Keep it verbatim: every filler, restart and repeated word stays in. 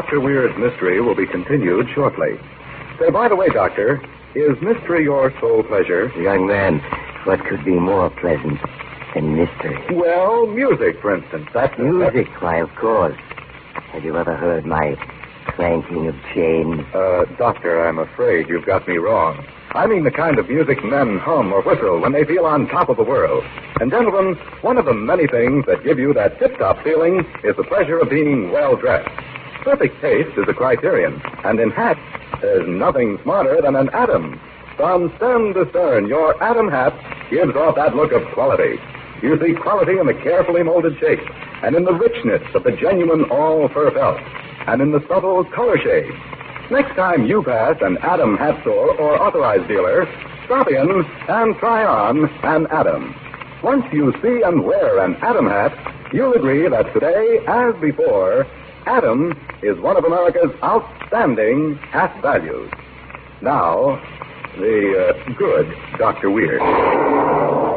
Doctor Weird's mystery will be continued shortly. Say, by the way, Doctor, is mystery your sole pleasure? Young man, what could be more pleasant than mystery? Well, music, for instance. That's Music, why, of course. Have you ever heard my clanking of chains? Uh, Doctor, I'm afraid you've got me wrong. I mean the kind of music men hum or whistle when they feel on top of the world. And, gentlemen, one of the many things that give you that tip-top feeling is the pleasure of being well-dressed. Perfect taste is a criterion, and in hats, there's nothing smarter than an Atom. From stem to stern, your Atom hat gives off that look of quality. You see quality in the carefully molded shape, and in the richness of the genuine all-fur felt, and in the subtle color shades. Next time you pass an Atom hat store or authorized dealer, stop in and try on an Atom. Once you see and wear an Atom hat, you'll agree that today, as before, Atom is one of America's outstanding hat values. Now, the uh, good Doctor Weird.